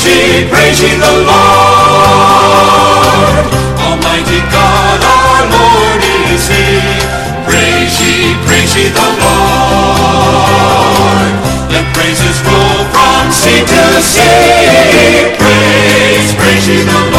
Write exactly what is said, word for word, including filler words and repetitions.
ye, praise ye the Lord. Almighty God, our Lord is He. Praise ye, praise ye the Lord. Let praises roll from sea to sea. Praise, praise ye the Lord.